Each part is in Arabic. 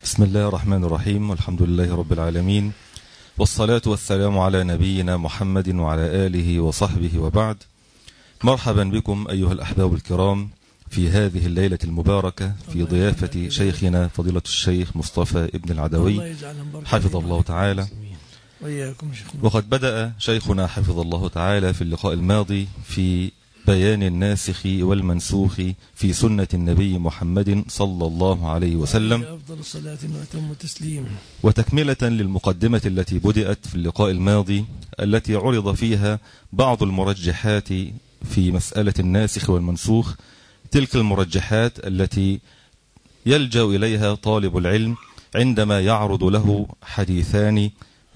بسم الله الرحمن الرحيم، والحمد لله رب العالمين، والصلاة والسلام على نبينا محمد وعلى آله وصحبه وبعد. مرحبا بكم أيها الأحباب الكرام في هذه الليلة المباركة في ضيافة شيخنا فضيلة الشيخ مصطفى ابن العدوي حفظ الله تعالى. وقد بدأ شيخنا حفظ الله تعالى في اللقاء الماضي في بيان الناسخ والمنسوخ في سنة النبي محمد صلى الله عليه وسلم، أفضل الصلاة وأتم التسليم، وتكملة للمقدمة التي بدأت في اللقاء الماضي التي عرض فيها بعض المرجحات في مسألة الناسخ والمنسوخ، تلك المرجحات التي يلجأ إليها طالب العلم عندما يعرض له حديثان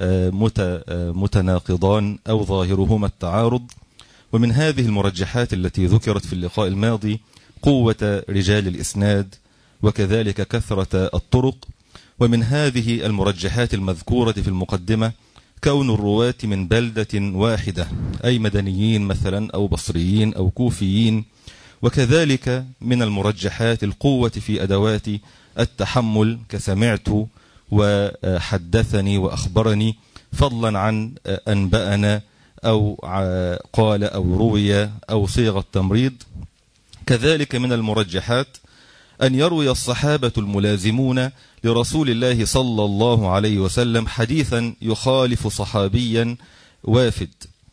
متناقضان أو ظاهرهما التعارض. ومن هذه المرجحات التي ذكرت في اللقاء الماضي قوة رجال الإسناد وكذلك كثرة الطرق. ومن هذه المرجحات المذكورة في المقدمة كون الرواة من بلدة واحدة، أي مدنيين مثلا أو بصريين أو كوفيين. وكذلك من المرجحات القوة في أدوات التحمل كسمعت وحدثني وأخبرني، فضلا عن أنبأنا أو قال أو روي أو صيغة تمريض. كذلك من المرجحات أن يروي الصحابة الملازمون لرسول الله صلى الله عليه وسلم حديثا يخالف صحابيا وافد.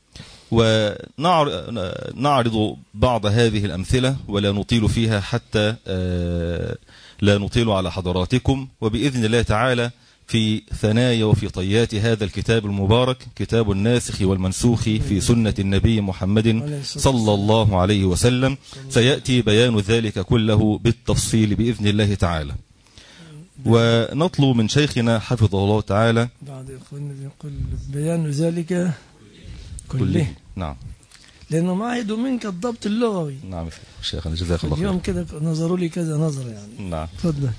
ونعرض بعض هذه الأمثلة ولا نطيل فيها حتى لا نطيل على حضراتكم، وبإذن الله تعالى في ثنايا وفي طيات هذا الكتاب المبارك كتاب الناسخ والمنسوخ في سنة النبي محمد صلى الله عليه وسلم سيأتي بيان ذلك كله بالتفصيل بإذن الله تعالى. ونطلب من شيخنا حفظه الله تعالى بعد يقول بيان ذلك كله. نعم، لأنه ما عيدوا منك الضبط اللغوي. نعم شيخنا جزاك الله خير. اليوم كده نظروا لي كذا نظر يعني. نعم تفضل.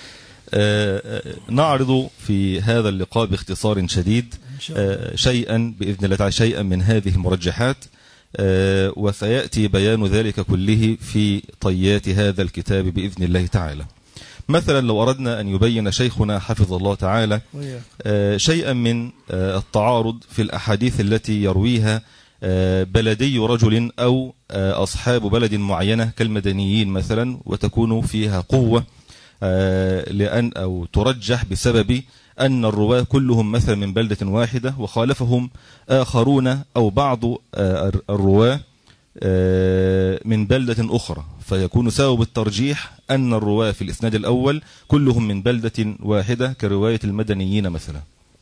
نعرض في هذا اللقاء باختصار شديد شيئا بإذن الله تعالى، شيئا من هذه المرجحات، وسيأتي بيان ذلك كله في طيات هذا الكتاب بإذن الله تعالى. مثلا لو أردنا أن يبين شيخنا حفظ الله تعالى شيئا من التعارض في الأحاديث التي يرويها بلدي رجل أو أصحاب بلد معينة كالمدنيين مثلا، وتكون فيها قوة لأن أو ترجح بسبب أن الرواة كلهم مثلا من بلدة واحدة وخالفهم آخرون أو بعض الرواة من بلدة أخرى، فيكون سبب الترجيح أن الرواة في الإسناد الأول كلهم من بلدة واحدة كرواية المدنيين مثلا.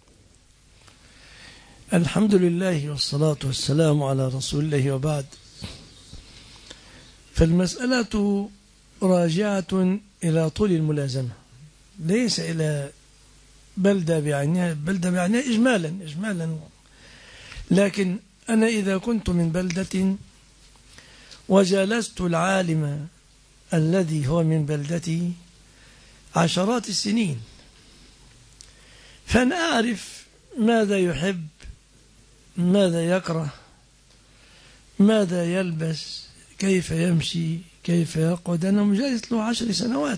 الحمد لله والصلاة والسلام على رسول الله، وبعد. فالمسألة راجعة إلى طول الملازمة، ليس إلى بلدة بعينها. بلدة بعينها إجمالا، لكن أنا إذا كنت من بلدة وجالست العالم الذي هو من بلدتي عشرات السنين، فأنا أعرف ماذا يحب، ماذا يكره، ماذا يلبس، كيف يمشي، كيف يقعد. أنا مجالس له 10 سنوات،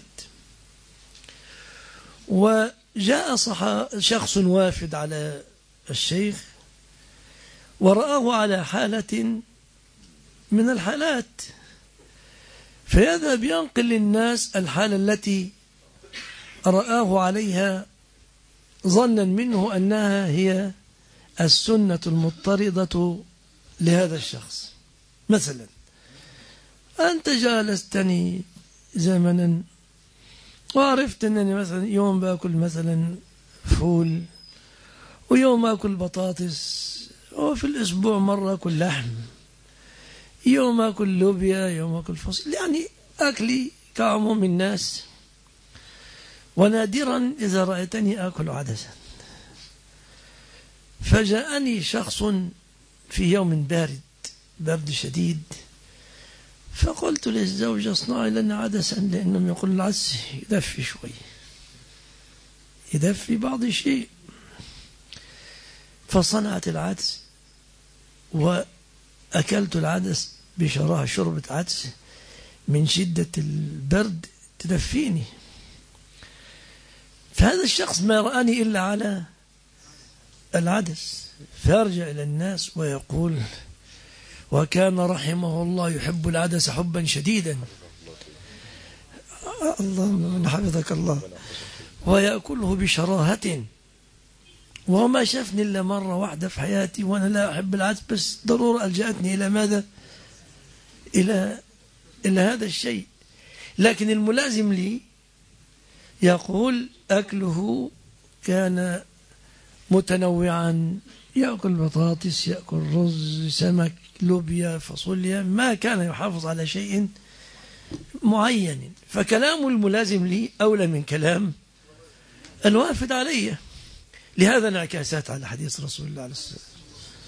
وجاء شخص وافد على الشيخ ورآه على حالة من الحالات، فيذهب ينقل للناس الحالة التي رآه عليها ظنا منه أنها هي السنة المضطردة لهذا الشخص. مثلا أنت جالستني زمنا وعرفت أنني مثلا يوم باكل مثلا فول، ويوم أكل بطاطس، وفي الأسبوع مرة أكل لحم، يوم أكل لوبيا، يوم أكل فصل، يعني أكلي كعموم الناس. ونادرا إذا رأيتني أكل عدسا. فجاءني شخص في يوم برد شديد، فقلت للزوجة اصنعي لنا عدسا، لأنهم يقول العدس يدفي شوي، يدفي بعض الشيء. فصنعت العدس وأكلت العدس بشراهة، شربة عدس من شدة البرد تدفيني. فهذا الشخص ما رآني إلا على العدس، فيرجع إلى الناس ويقول: وكان رحمه الله يحب العدس حبا شديدا. اللهم حفظك الله. ويأكله بشراهة، وما شافني إلا مرة واحدة في حياتي وأنا لا أحب العدس، بس ضرورة ألجأتني إلى ماذا؟ إلى هذا الشيء. لكن الملازم لي يقول: أكله كان متنوعا، يأكل بطاطس، يأكل رز، سمك، لوبيا، فاصوليا، ما كان يحافظ على شيء معين. فكلام الملازم لي أولى من كلام الوافد علي. لهذا انعكاسات على حديث رسول الله عليه الصلاة والسلام.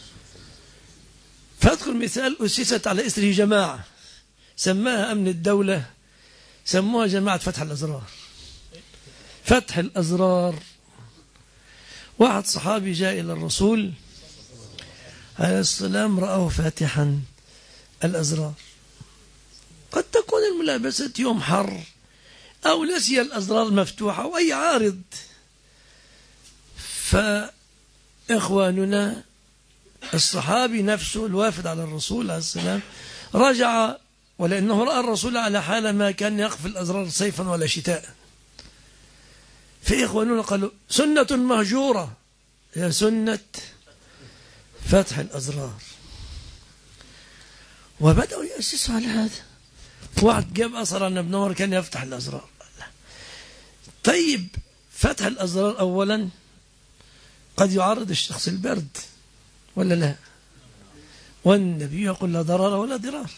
فأذكر مثال أسست على إثره جماعة سماها أمن الدولة، سموها جماعة فتح الأزرار. فتح الأزرار. واحد صحابي جاء إلى الرسول عليه السلام، رآه فاتحا الأزرار. قد تكون الملابسة يوم حر أو نسي الأزرار مفتوحة أو أي عارض. فإخواننا الصحابي نفسه الوافد على الرسول عليه السلام رجع، ولأنه رأى الرسول على حال ما كان يقفل الأزرار صيفا ولا شتاء. فإخواننا قالوا: سنة مهجورة، هي سنة فتح الأزرار. وبدأوا يأسسوا على هذا. واحد جاب أثر أن ابن عمر كان يفتح الأزرار. طيب، فتح الأزرار أولا قد يعرض الشخص البرد ولا لا؟ والنبي يقول: لا ضرر ولا ضرار.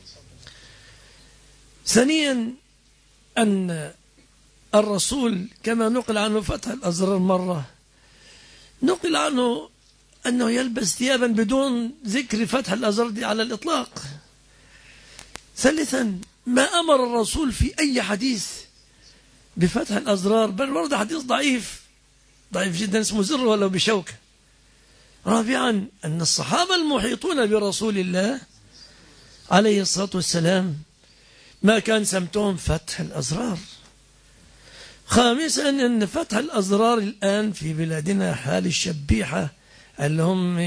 ثانيا، أن الرسول كما نقل عنه فتح الأزرار مرة، نقل عنه أنه يلبس ثيابا بدون ذكر فتح الأزرار دي على الإطلاق. ثالثا، ما أمر الرسول في أي حديث بفتح الأزرار، بل ورد حديث ضعيف جدا اسمه زر ولو بشوكة. رابعا، أن الصحابة المحيطون برسول الله عليه الصلاة والسلام ما كان سمتهم فتح الأزرار. خامسا، أن فتح الأزرار الآن في بلادنا حال الشبيحة اللي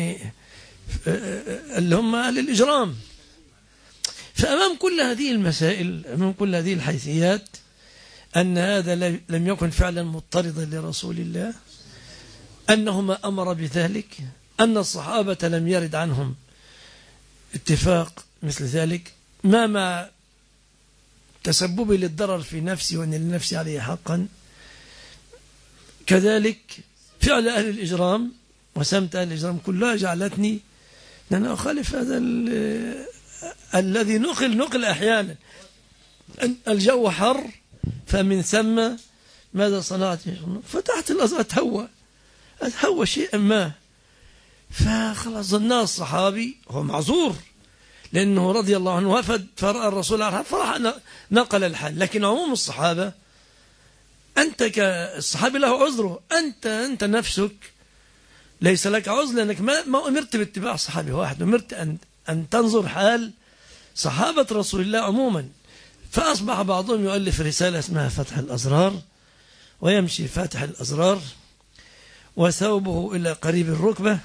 هم أهل الإجرام. فأمام كل هذه المسائل، أمام كل هذه الحيثيات، أن هذا لم يكن فعلا مضطردا لرسول الله، أنه ما أمر بذلك، أن الصحابة لم يرد عنهم اتفاق مثل ذلك، ما مع تسببي للضرر في نفسي وأن لنفسي عليه حقا. كذلك فعل أهل الإجرام وسمت أهل الإجرام كلها جعلتني أن أخالف هذا الذي نقل أحيانا. الجو حر، فمن ثم ماذا صنعت؟ فتحت الأزرار، أتهوى شيئا ما. فخلاص ظننا الصحابي هو معذور، لأنه رضي الله عنه وفد فرأى الرسول على الحال فراح نقل الحال. لكن عموم الصحابة، أنت كالصحابي له عذره، أنت نفسك ليس لك عذر، لأنك ما أمرت باتباع صحابي واحد، أمرت أن تنظر حال صحابة رسول الله عموما. فأصبح بعضهم يؤلف رسالة اسمها فتح الأزرار، ويمشي فاتح الأزرار وثوبه إلى قريب الركبة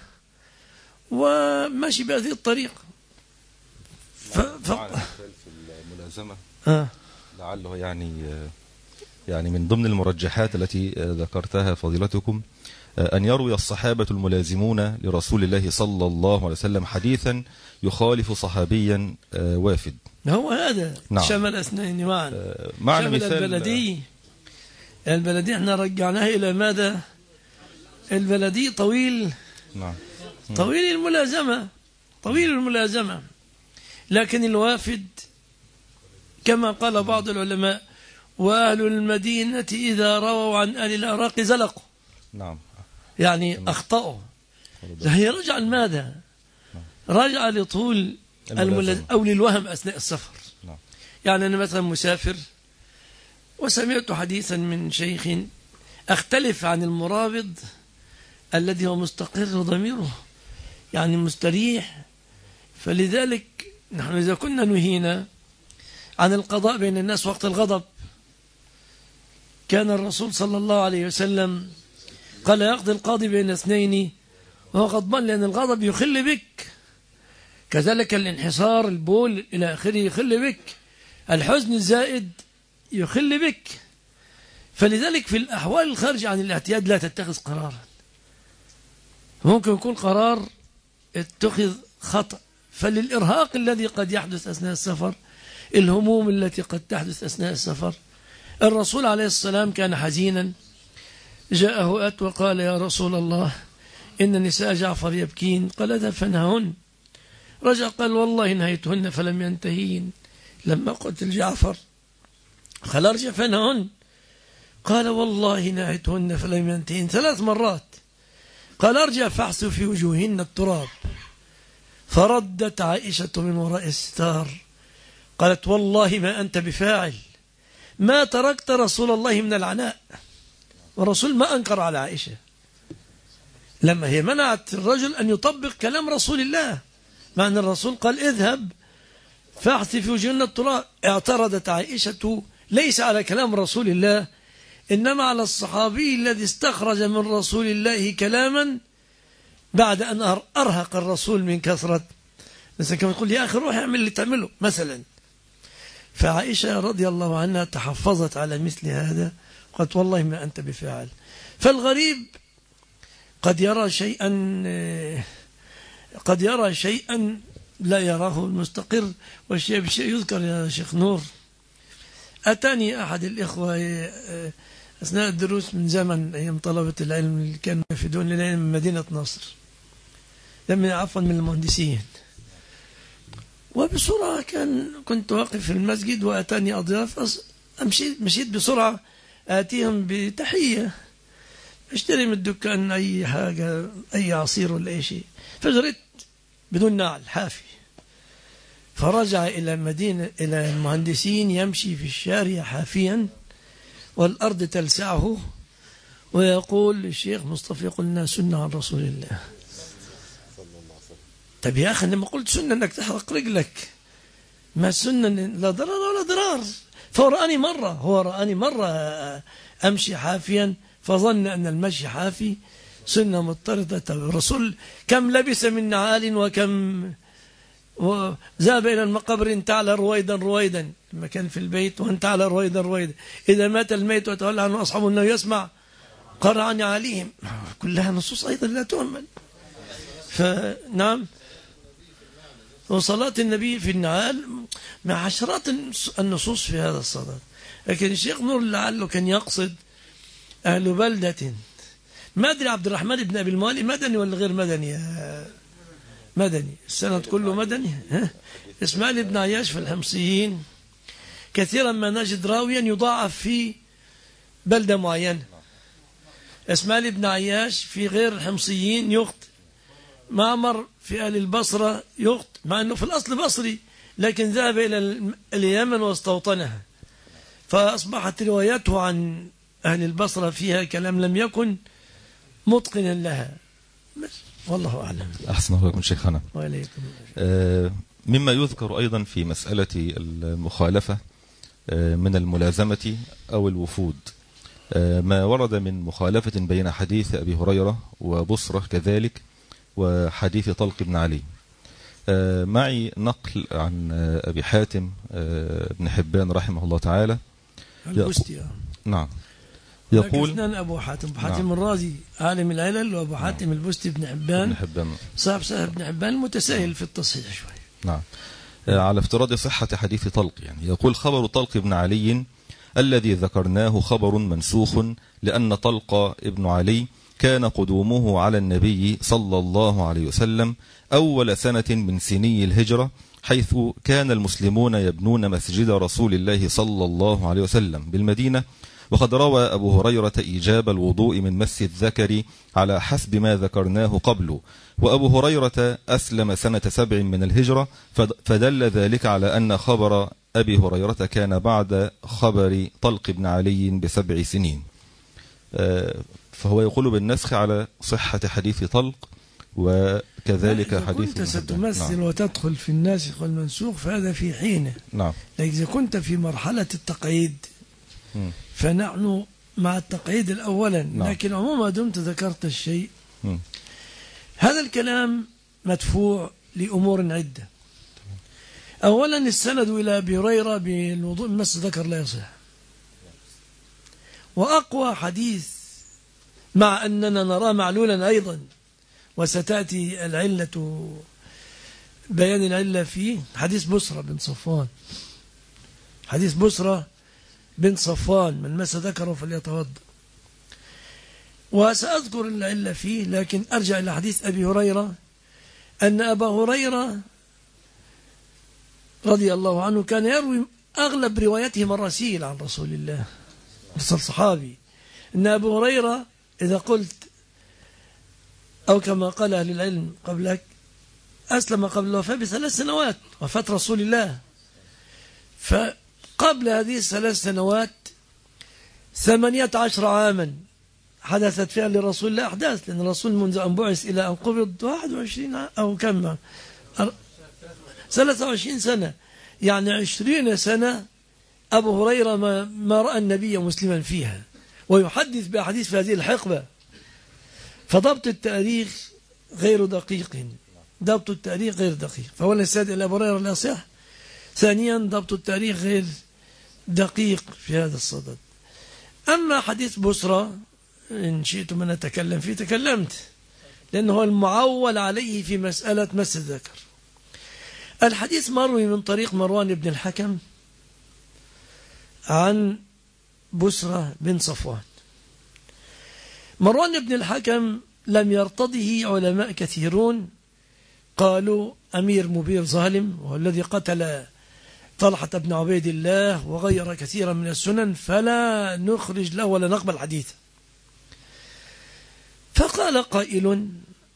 وماشي بهذه الطريقة. في الملازمة لعله يعني من ضمن المرجحات التي ذكرتها فضيلتكم أن يروي الصحابة الملازمون لرسول الله صلى الله عليه وسلم حديثا يخالف صحابيا وافد. هو هذا. نعم. شمل اثنين معا. شمل مثال البلدي احنا رجعناه إلى ماذا؟ البلدي طويل. نعم. طويل الملازمة. لكن الوافد كما قال بعض العلماء: وأهل المدينة إذا رووا عن أهل العراق زلقوا. نعم. يعني أخطأوا. هي رجع لماذا؟ رجع لطول أو للوهم أثناء السفر. نعم. يعني أنا مثلا مسافر وسمعت حديثا من شيخ أختلف عن المرابط الذي هو مستقر ضميره، يعني مستريح. فلذلك نحن إذا كنا نهينا عن القضاء بين الناس وقت الغضب، كان الرسول صلى الله عليه وسلم قال يقضي القاضي بين اثنين وهو غضبان، لأن الغضب يخل بك، كذلك الانحسار البول إلى آخره يخل بك، الحزن الزائد يخل بك. فلذلك في الأحوال الخارجة عن الاعتياد لا تتخذ قرارا، ممكن يكون قرار اتخذ خطأ. فللإرهاق الذي قد يحدث أثناء السفر، الهموم التي قد تحدث أثناء السفر، الرسول عليه السلام كان حزينا، جاءه أت وقال يا رسول الله إن نساء جعفر يبكين، قال فنههن. رجع قال والله نهيتهن فلم ينتهين لما قتل جعفر. قال ارجع فنههن، قال والله نهيتهن فلم ينتهين 3 مرات. قال ارجع فاحث في وجوههن التراب. فردت عائشة من وراء الستار قالت والله ما أنت بفاعل، ما تركت رسول الله من العناء. والرسول ما أنكر على عائشة لما هي منعت الرجل أن يطبق كلام رسول الله، مع أن الرسول قال اذهب فاحث في وجوههن التراب. اعترضت عائشة ليس على كلام رسول الله، إنما على الصحابي الذي استخرج من رسول الله كلاما بعد أن أرهق الرسول من كثرة، مثلا كما يقول يا أخي روح اعمل اللي تعمله مثلا. فعائشة رضي الله عنها تحفظت على مثل هذا، قالت والله ما أنت بفاعل. فالغريب قد يرى شيئا لا يراه المستقر، والشيء بشيء يذكر يا شيخ نور. أتاني أحد الإخوة أثناء الدروس من زمن أيام طلبة العلم اللي كانوا يفيدون لنا من مدينة نصر، عفوا من المهندسين، وبسرعة كنت واقف في المسجد وأتاني أضياف، مشيت بسرعة آتيهم بتحية، اشتري من الدكان أي حاجة، أي عصير ولا أي شيء، فجريت بدون نعل حافي. فرجع إلى إلى المهندسين يمشي في الشارع حافيا والأرض تلسعه، ويقول الشيخ مصطفى قلنا سنة عن رسول الله. طب يا أخي لما قلت سنة أنك تحرق رجلك، ما سنة لا ضرر ولا ضرار. هو رآني مرة أمشي حافيا فظن أن المشي حافي سنة مضطردة. الرسول كم لبس من نعال وكم ذهب إلى المقبر انتعل رويدا لما كان في البيت، وانتعل رويدا إذا مات الميت وتولى عنه أصحابه أنه يسمع قرع عليهم. كلها نصوص أيضا لا تؤمن. فنعم، وصلاة النبي في النعال مع عشرات النصوص في هذا الصلاة. لكن الشيخ نور لعله كان يقصد أهل بلدة، ما أدري عبد الرحمن بن أبي الموالي مدني ولا غير مدني؟ مدني، السند كله مدني. إسماعيل بن عياش في الحمصيين كثيرا ما نجد راويا يضاعف في بلدة معينة. إسماعيل بن عياش في غير الحمصيين يخطئ. معمر في أهل البصرة يخطئ مع أنه في الأصل بصري، لكن ذهب إلى اليمن واستوطنها، فأصبحت روايته عن أهل البصرة فيها كلام لم يكن متقنا لها. والله أعلم. أحسن الله لكم شيخنا. وعليكم. مما يذكر أيضا في مسألة المخالفة من الملازمة أو الوفود، ما ورد من مخالفة بين حديث أبي هريرة وبصرة كذلك وحديث طلق بن علي. معي نقل عن أبي حاتم بن حبان رحمه الله تعالى البستي. نعم، يقول اثنان أبو حاتم الرازي عالم العلل، وأبو حاتم البستي بن حبان صاحب بن حبان المتساهل في التصحيح شوي. نعم، على افتراض صحة حديث طلق. يعني يقول خبر طلق بن علي الذي ذكرناه خبر منسوخ، لأن طلق ابن علي كان قدومه على النبي صلى الله عليه وسلم أول سنة من سني الهجرة، حيث كان المسلمون يبنون مسجد رسول الله صلى الله عليه وسلم بالمدينة. وقد روى أبو هريرة إيجاب الوضوء من مس الذكر على حسب ما ذكرناه قبله، وأبو هريرة أسلم سنة 7 من الهجرة، فدل ذلك على أن خبر أبي هريرة كان بعد خبر طلق بن علي ب7 سنين. فهو يقول بالنسخ على صحة حديث طلق، وكذلك حديث كنت ستمثل وتدخل في الناسخ والمنسوخ فهذا في حينه. نعم. لكن إذا كنت في مرحلة التقعيد فنحن مع التقعيد الأولا. لكن عموما دمت ذكرت الشيء، هذا الكلام مدفوع لأمور عدة. أولا السند إلى أبي هريرة بالوضوء من مس الذكر لا يصح، وأقوى حديث مع أننا نراه معلولا أيضا، وستأتي العلة بيان العلة فيه، حديث بسرة بن صفوان. حديث بسرة بن صفوان من مس ذكره فليتوضأ، وسأذكر العلة فيه. لكن أرجع إلى حديث أبي هريرة، أن أبا هريرة رضي الله عنه كان يروي أغلب روايته مراسيل عن رسول الله، أرسل صحابي. أن أبو هريرة إذا قلت أو كما قال أهل العلم قبلك أسلم قبل الوفاة ب3 سنوات، وفاة رسول الله. فقبل هذه ال3 سنوات 18 عاما حدثت فيها لرسول الله أحداث، لأن الرسول منذ أن بعث إلى أن قبض 21 أو كم 23 سنة، يعني 20 سنة أبو هريرة ما رأى النبي مسلما فيها، ويحدث بأحاديث في هذه الحقبة. فضبط التاريخ غير دقيق، ضبط التاريخ غير دقيق. فأولا السادة إلى أبو هريرة لا يصح، ثانيا ضبط التاريخ غير دقيق في هذا الصدد. أما حديث بسرة إن شئتم أن أتكلم فيه تكلمت، لأنه هو المعول عليه في مسألة مس الذكر. الحديث مروي من طريق مروان بن الحكم عن بسرة بن صفوان. مروان بن الحكم لم يرتضه علماء كثيرون، قالوا أمير مبير ظالم، وهو الذي قتل طلحة بن عبيد الله وغير كثيرا من السنن، فلا نخرج له ولا نقبل حديثه. فقال قائل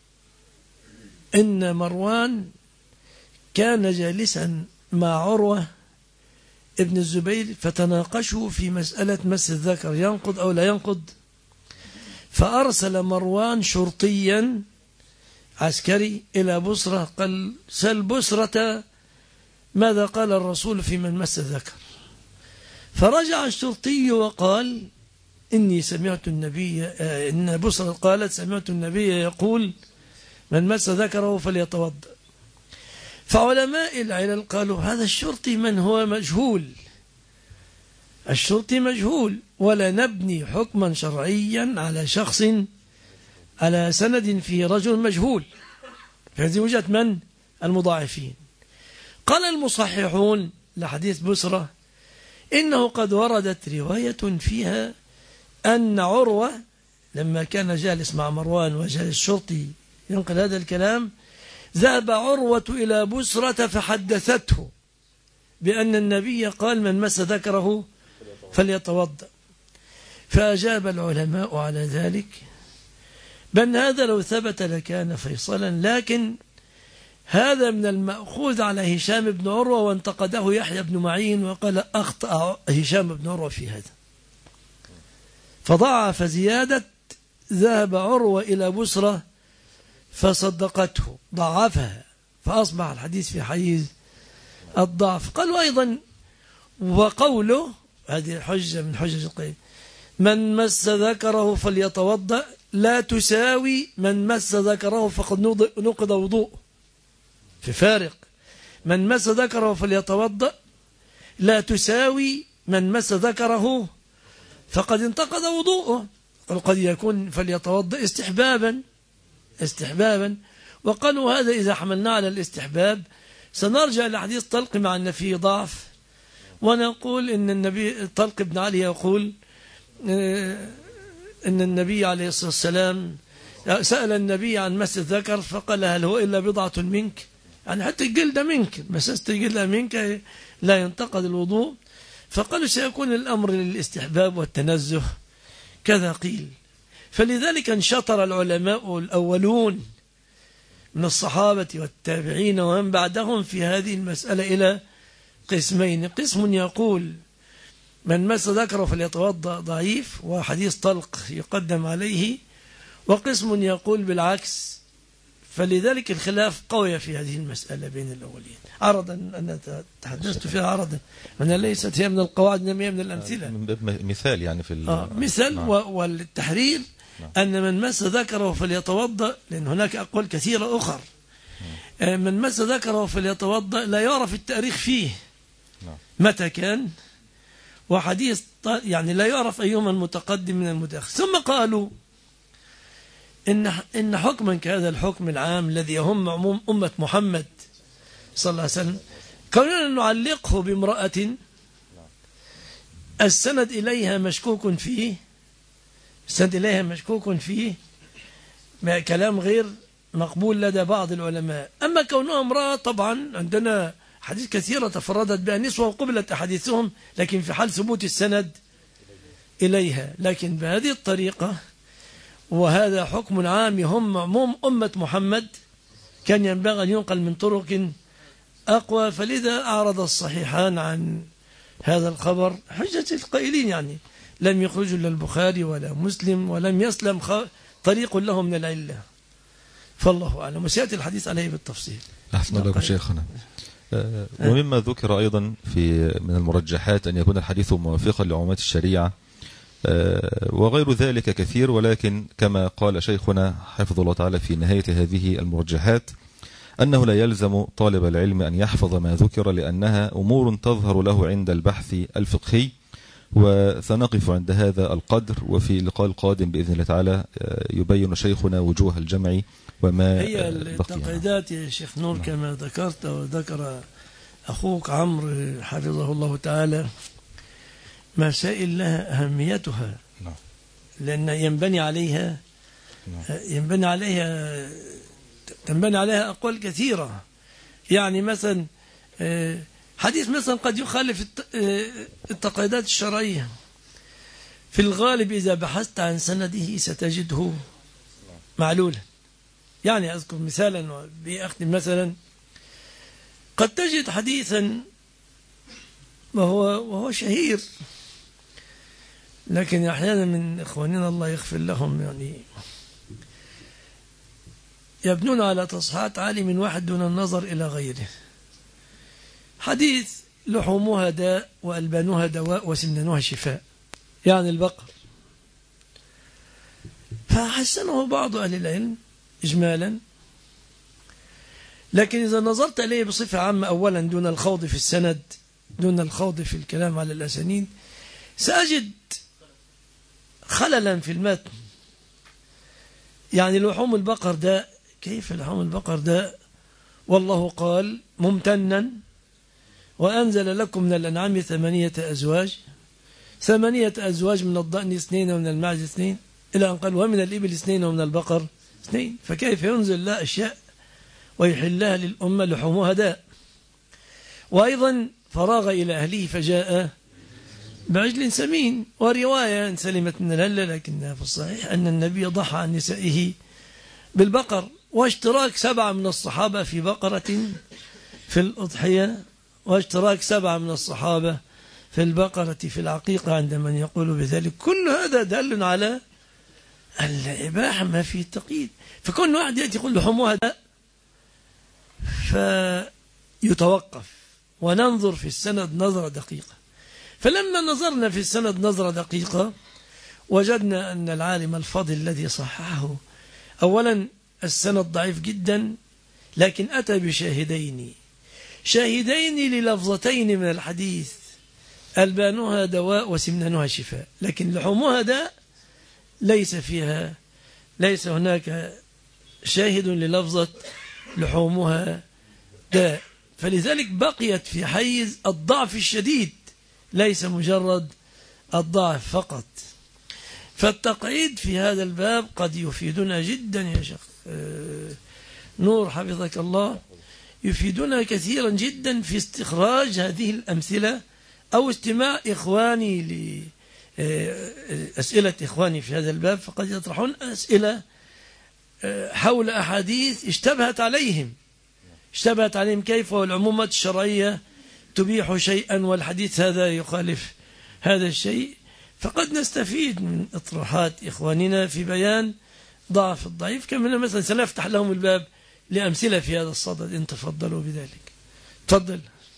إن مروان كان جالسا مع عروة ابن الزبير فتناقشوا في مسألة مس الذكر ينقض أو لا ينقض، فأرسل مروان شرطيا عسكري إلى بصرة، قال سل بصرة ماذا قال الرسول في من مس الذكر. فرجع الشرطي وقال إني سمعت النبي، إن بصرة قالت سمعت النبي يقول من مس ذكره فليتوضأ. فعلماء العلل قالوا هذا الشرطي من هو مجهول، الشرطي مجهول، ولا نبني حكما شرعيا على شخص على سند فيه رجل مجهول. هذه وجهة من؟ المضاعفين. قال المصححون لحديث بسرة إنه قد وردت رواية فيها أن عروة لما كان جالس مع مروان وجاء الشرطي ينقل هذا الكلام، ذهب عروة إلى بسرة فحدثته بأن النبي قال من مس ذكره فليتوضأ. فأجاب العلماء على ذلك بأن هذا لو ثبت لكان فيصلا، لكن هذا من المأخوذ على هشام بن عروة، وانتقده يحيى بن معين وقال أخطأ هشام بن عروة في هذا، فضعف زيادة ذهب عروة إلى بسرة فصدقته، ضعفها، فأصبح الحديث في حيز الضعف. قالوا أيضا وقوله هذه حجة من حجج القيم من مس ذكره فليتوضأ لا تساوي من مس ذكره فقد نقض وضوء، في فارق. من مس ذكره فليتوضأ لا تساوي من مس ذكره فقد انتقض وضوءه. قد يكون فليتوضأ استحبابا، وقالوا هذا إذا حملنا على الاستحباب سنرجع إلى حديث طلق مع أن فيه ضعف، ونقول إن النبي طلق بن علي يقول إن النبي عليه الصلاة والسلام سأل النبي عن مس الذكر فقال هل هو إلا بضعة منك، يعني حتى الجلد منك، مسست الجلد منك لا ينتقد الوضوء. فقالوا سيكون الأمر للاستحباب والتنزه كذا قيل. فلذلك انشطر العلماء الأولون من الصحابة والتابعين ومن بعدهم في هذه المسألة إلى قسمين: قسم يقول من مس ذكره فليتوضأ ضعيف وحديث طلق يقدم عليه، وقسم يقول بالعكس فلذلك الخلاف قوي في هذه المسألة بين الأولين. عرضا أنا تحدثت فيها عرضا، أنا ليست هي من القواعد إنما هي من الأمثلة، مثال يعني في مثال. والتحرير أن من مس ذكره فليتوضأ، لأن هناك أقوال كثيرة أخرى. من مس ذكره فليتوضأ لا يعرف التاريخ فيه متى كان، وحديث يعني لا يعرف أيهما المتقدم من المتأخر. ثم قالوا إن حكما كهذا الحكم العام الذي يهم عموم أمة محمد صلى الله عليه وسلم، كوننا نعلقه بامرأة السند إليها مشكوك فيه، السند إليها مشكوك فيه كلام غير مقبول لدى بعض العلماء. أما كونها امرأة طبعا عندنا حديث كثيرة تفردت بها نسوة وقبلت أحاديثهم، لكن في حال ثبوت السند إليها. لكن بهذه الطريقة وهذا حكم عام يهم عموم أمة محمد كان ينبغي أن ينقل من طرق أقوى، فلذا أعرض الصحيحان عن هذا الخبر حجة القائلين، يعني لم يخرجوا إلا البخاري ولا مسلم ولم يسلم طريق له من العلة، فالله أعلم. وسيأتي الحديث عليه بالتفصيل. أحسن الله شيخنا. ومما ذكر أيضا من المرجحات أن يكون الحديث موافقا لعمومات الشريعة وغير ذلك كثير، ولكن كما قال شيخنا حفظه الله تعالى في نهاية هذه المرجحات أنه لا يلزم طالب العلم أن يحفظ ما ذكر، لأنها أمور تظهر له عند البحث الفقهي. وسنقف عند هذا القدر، وفي اللقاء القادم بإذن الله تعالى يبين شيخنا وجوه الجمع وما هي التقييدات يا شيخ نور كما ذكرت وذكر أخوك عمرو حفظه الله تعالى، مسائل لها أهميتها، لأن ينبني عليها أقوال كثيرة. يعني مثلا حديث مثلا قد يخالف التقييدات الشرعية، في الغالب إذا بحثت عن سنده ستجده معلولا. يعني أذكر مثالا بأختم مثلا، قد تجد حديثا وهو شهير، لكن أحيانا من إخواننا الله يغفر لهم يعني يبنون على تصحيحات عالم واحد دون النظر إلى غيره. حديث لحومها داء وألبانها دواء وسمنانها شفاء، يعني البقر، فحسنه بعض أهل العلم إجمالا، لكن إذا نظرت إليه بصفة عامة أولا دون الخوض في السند، دون الخوض في الكلام على الأسانيد، سأجد خللا في المتن. يعني لحوم البقر داء، كيف لحوم البقر داء والله قال ممتنا وأنزل لكم من الأنعام 8 أزواج، 8 أزواج من الضأن 2 ومن المعز 2، إلى أن قال ومن الإبل 2 ومن البقر 2، فكيف ينزل لا أشياء ويحلها للأمة لحومها داء. وأيضا فراغ إلى أهله فجاء بعجل سمين. ورواية سلمت من الهلة لكنها في الصحيح أن النبي ضحى عن نسائه بالبقر، واشتراك 7 من الصحابة في بقرة في الأضحية، واشتراك 7 من الصحابة في البقرة في العقيقة عند من يقول بذلك. كل هذا دل على الإباحة ما فيه تقييد. فكل واحد يأتي يقول لحومها داء، فيتوقف وننظر في السند نظرة دقيقة. فلما نظرنا في السند نظرة دقيقة وجدنا أن العالم الفاضل الذي صححه أولا السند ضعيف جدا، لكن أتى بشاهدين للفظتين من الحديث، ألبانها دواء وسمنانها شفاء، لكن لحومها داء ليس هناك شاهد للفظة لحومها داء، فلذلك بقيت في حيز الضعف الشديد ليس مجرد الضعف فقط. فالتقعيد في هذا الباب قد يفيدنا جدا يا شيخ نور حفظك الله، يفيدنا كثيرا جدا في استخراج هذه الأمثلة أو استماع إخواني لأسئلة إخواني في هذا الباب، فقد يطرحون أسئلة حول أحاديث اشتبهت عليهم كيف والعمومات الشرعية تبيح شيئا والحديث هذا يخالف هذا الشيء. فقد نستفيد من إطروحات إخواننا في بيان ضعف الضعيف، كما مثلا سنفتح لهم الباب لأمثلة في هذا الصدد إن تفضلوا بذلك. تفضل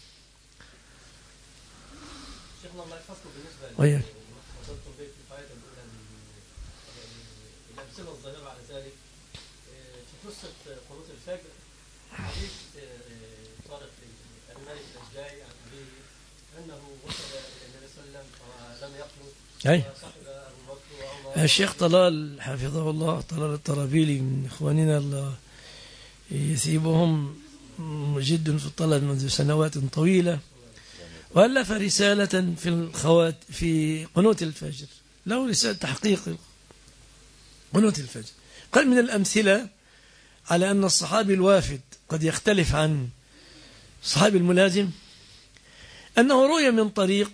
شيخنا الله يحفظكم. بالنسبة وياك وصلتم به في الآية الأولى الأمثلة الظاهرة على ذلك في قصة قنوت الفجر، حديث طارق الملك الأشجعي عن أبيه أنه وصل إلى النبي صلى الله عليه وسلم ولم يقنط وصحب أبو بكر وعمر. الشيخ طلال حفظه الله، طلال الطرابيلي من إخواننا الله يثيبهم جد في الطلب منذ سنوات طويلة، وألف رسالة في قنوت الفجر، له رسالة تحقيق قنوت الفجر. قال من الأمثلة على أن الصحابي الوافد قد يختلف عن الصحابي الملازم أنه روي من طريق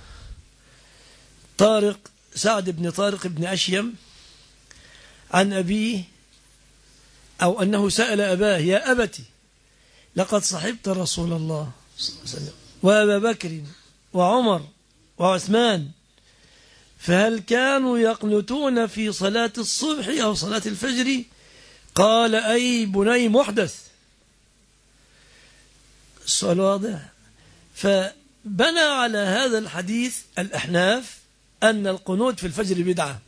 سعد بن طارق بن أشيم عن أبيه، أو أنه سأل أباه: يا أبتي لقد صحبت رسول الله صلى الله عليه وسلم وأبا بكر وعمر وعثمان، فهل كانوا يقنتون في صلاة الصبح أو صلاة الفجر؟ قال: أي بني محدث. السؤال واضح. فبنى على هذا الحديث الأحناف أن القنوت في الفجر بدعة،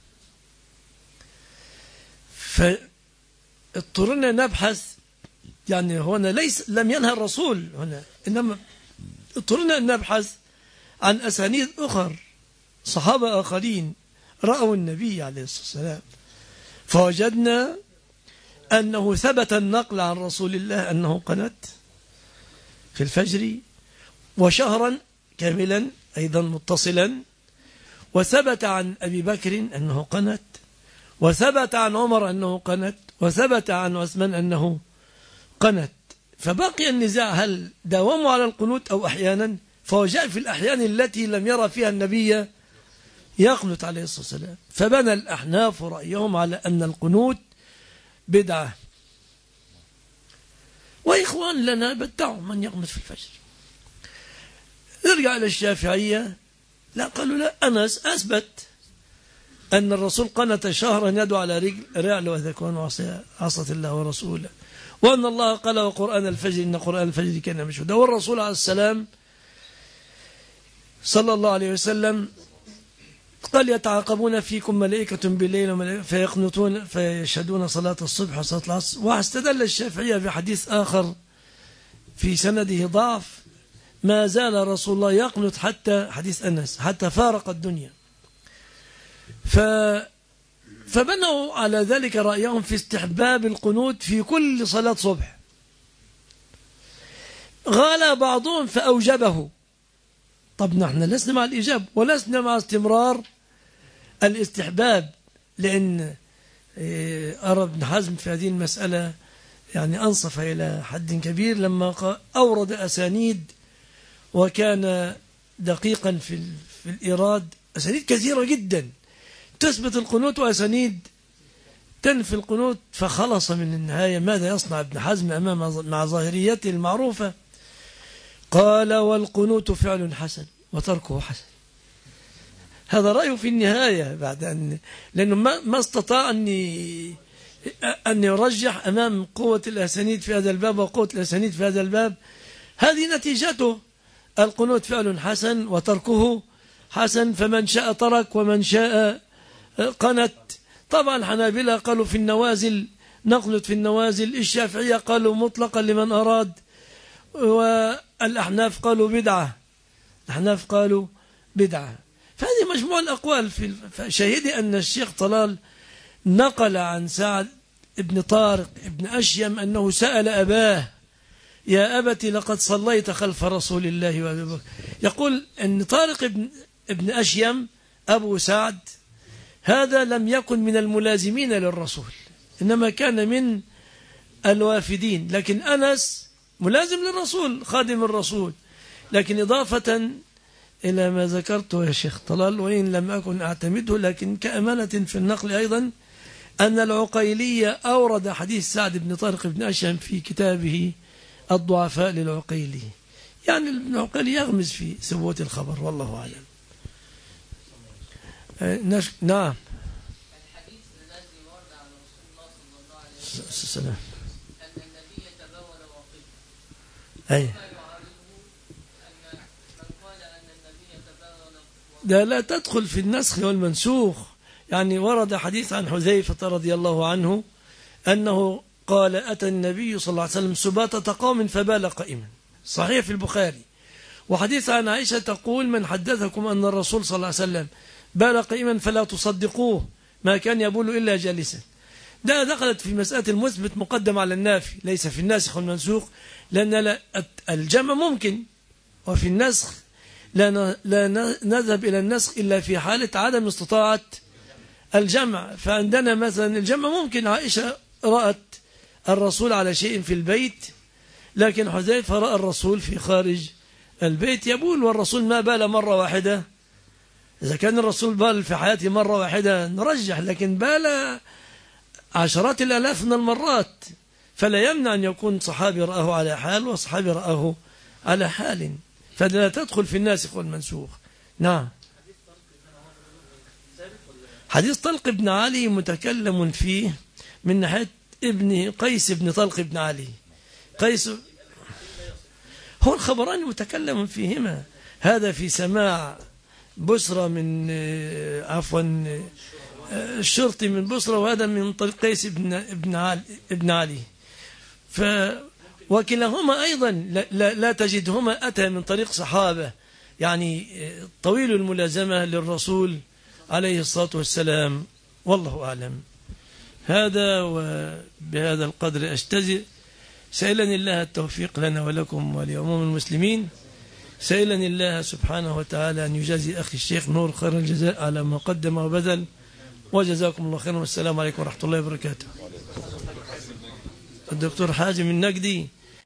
فاضطرنا نبحث، يعني هنا لم ينهى الرسول هنا، إنما اضطرنا أن نبحث عن أسانيد أخر، صحابة آخرين رأوا النبي عليه الصلاة والسلام، فوجدنا أنه ثبت النقل عن رسول الله أنه قنت في الفجر وشهرا كاملا أيضا متصلا، وثبت عن أبي بكر أنه قنت، وثبت عن عمر أنه قنت، وثبت عن عثمان أنه قنت. فبقي النزاع هل داوموا على القنوت أو أحيانا، فوجاء في الأحيان التي لم يرى فيها النبي يقنت عليه الصلاة والسلام، فبنى الأحناف رأيهم على أن القنوت بدعة. وإخوان لنا بدعوا من يقنت في الفجر. نرجع إلى الشافعية، لا، قالوا لا، أنس أثبت أن الرسول قنت شهرا يدعو على رعل وذكوان عصت الله ورسوله، وأن الله قال: وقرآن الفجر إن قرآن الفجر كان مشهودا. والرسول عليه السلام صلى الله عليه وسلم قال: يتعاقبون فيكم ملائكة بالليل فيقنطون فيشهدون صلاة الصبح وصلاة العصر. واستدل الشافعية بحديث آخر في سنده ضعف: ما زال رسول الله يقنط حتى، حديث أنس، حتى فارق الدنيا. فبنوا على ذلك رأيهم في استحباب القنوت في كل صلاة صبح. غالى بعضهم فأوجبه. طب نحن لسنا مع الإيجاب ولسنا مع استمرار الاستحباب، لأن أرى ابن حزم في هذه المسألة يعني أنصف إلى حد كبير لما أورد أسانيد، وكان دقيقا في الإيراد، أسانيد كثيرة جدا تثبت القنوت وأسانيد تنفي القنوت، فخلص من النهاية. ماذا يصنع ابن حزم مع ظاهريته المعروفة؟ قال: والقنوت فعل حسن وتركه حسن. هذا رأيه في النهاية، بعد أن لأنه ما استطاع أن يرجح أمام قوة الأسانيد في هذا الباب وقوة الأسانيد في هذا الباب. هذه نتيجته: القنوت فعل حسن وتركه حسن، فمن شاء ترك ومن شاء قنت. طبعا الحنابلة قالوا في النوازل نقنت في النوازل، الشافعية قالوا مطلقا لمن أراد، والأحناف قالوا بدعة. الأحناف قالوا بدعة. فهذه مجموع الأقوال. فشاهدي أن الشيخ طلال نقل عن سعد ابن طارق ابن أشيم أنه سأل أباه: يا أبتي لقد صليت خلف رسول الله وأبي بكر. يقول أن طارق ابن أشيم أبو سعد هذا لم يكن من الملازمين للرسول، إنما كان من الوافدين، لكن أنس ملازم للرسول خادم الرسول. لكن إضافة إلى ما ذكرته يا شيخ طلال، وإن لم أكن أعتمده لكن كأمانة في النقل أيضا، أن العقيلية أورد حديث سعد بن طارق بن أشهم في كتابه الضعفاء للعقيلي، يعني ابن عقيلي يغمز في ثبوت الخبر، والله أعلم. نعم. الحديث الذي ورد عن رسول الله صلى الله عليه وسلم أن النبي أي ده لا تدخل في النسخ والمنسوخ. يعني ورد حديث عن حذيفة رضي الله عنه أنه قال أتى النبي صلى الله عليه وسلم سباتة قوم فبال قائما، صحيح في البخاري. وحديث عن عائشة تقول من حدثكم أن الرسول صلى الله عليه وسلم بال قائما فلا تصدقوه ما كان يبول إلا جالسا. ده دخلت في مسألة المثبت مقدم على النافي، ليس في الناسخ والمنسوخ، لأن الجمع ممكن، وفي النسخ لا نذهب إلى النسخ إلا في حالة عدم استطاعة الجمع. فعندنا مثلا الجمع ممكن، عائشة رأت الرسول على شيء في البيت، لكن حذيفة رأى الرسول في خارج البيت يبول، والرسول ما بال مرة واحدة. إذا كان الرسول بال في حياته مرة واحدة نرجح، لكن بال عشرات الآلاف من المرات، فلا يمنع أن يكون صحابي رآه على حال وصحابي رآه على حال، فلا تدخل في الناسخ والمنسوخ. نعم. حديث طلق بن علي متكلم فيه من ناحية ابن قيس بن طلق بن علي. قيس هو الخبران متكلم فيهما، هذا في سماع بصرة من الشرطي من بصرة، وهذا من طريق قيس ابن علي. وكلاهما أيضا لا تجدهما أتى من طريق صحابة يعني طويل الملازمة للرسول عليه الصلاة والسلام، والله أعلم. هذا وبهذا القدر أجتزئ، سائلا الله التوفيق لنا ولكم ولعموم المسلمين، سائلا الله سبحانه وتعالى أن يجازي أخي الشيخ نور خير الجزاء على ما قدم وبذل، وجزاكم الله خيرا، والسلام عليكم ورحمة الله وبركاته. الدكتور حازم النجدي